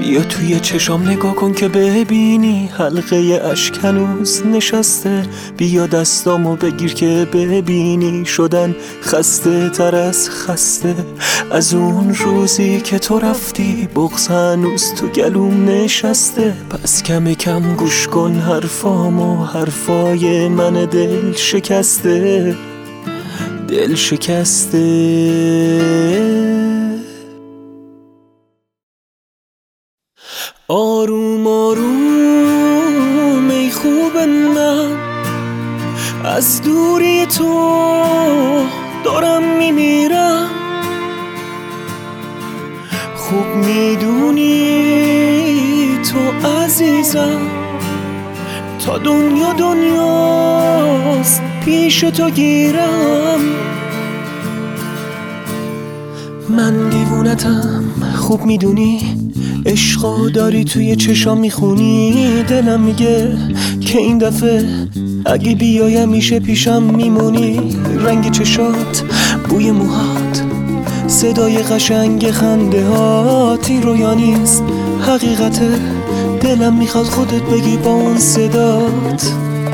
بیا توی چشام نگاه کن که ببینی حلقه اشک هنوز نشسته. بیا دستامو بگیر که ببینی شدن خسته تر از خسته. از اون روزی که تو رفتی بغض هنوز تو گلوم نشسته. پس کم کم گوش کن حرفامو، حرفای من دل شکسته، دل شکسته. آروم آروم ای خوب من، از دوری تو دارم میمیرم. خوب میدونی تو عزیزم، تا دنیا دنیاست پیش تو گیرم. من دیوونتم خوب میدونی، عشقا داری توی چشام میخونی. دلم میگه که این دفعه اگه بیایم میشه پیشم میمونی. رنگ چشات، بوی موهات، صدای قشنگ خنده هات، این رویا نیست حقیقته. دلم میخواد خودت بگی با اون صدات.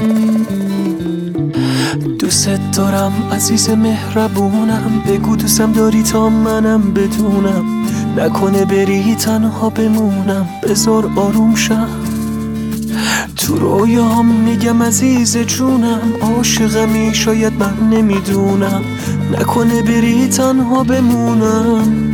دوست دارم عزیز مهربونم، بگو دوستم داری تا منم بدونم. نکنه بری تنها بمونم، بذار آروم شم. تو رویام میگم عزیز جونم، عاشقمی شاید من نمیدونم. نکنه بری تنها بمونم.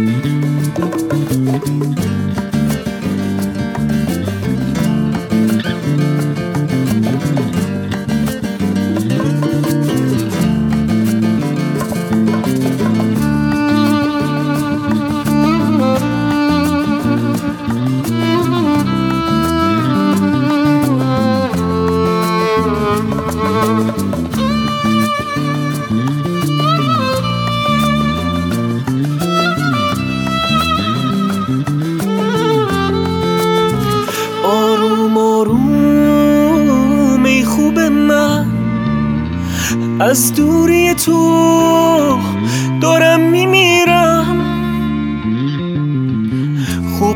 آروم ای خوب من، از دوری تو دارم میمیرم. خوب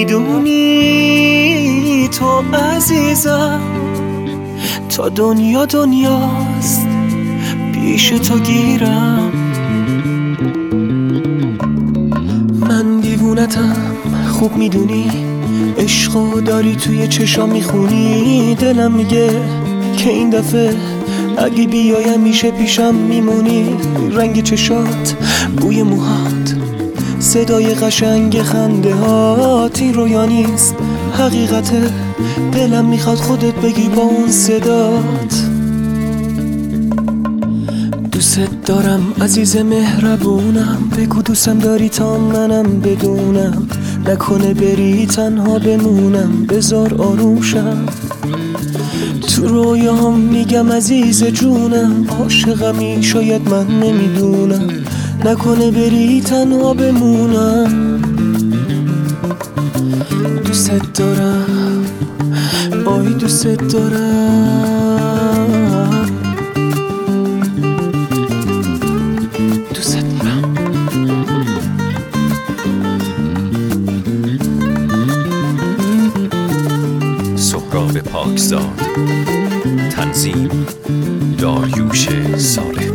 میدونی تو عزیزم، تا دنیا دنیاست پیش تو گیرم. من دیوونتم خوب میدونی، عشقا داری توی چشام میخونی. دلم میگه که این دفعه اگه بیایم میشه پیشم میمونی. رنگ چشات، بوی موهات، صدای قشنگ خنده هات، این رویا نیست حقیقته. دلم میخواد خودت بگی با اون صدات. دوست دارم عزیز مهربونم، بگو دوستم داری تا منم بدونم. نکنه بری تنها بمونم، بذار آروم شم. تو رویام میگم عزیز جونم، عاشقمی شاید من نمیدونم. نکنه بری تنها بمونم. دوست دارم، آی دوست دارم، دوست دارم. سهراب پاکزاد، تنظیم داریوش صالح.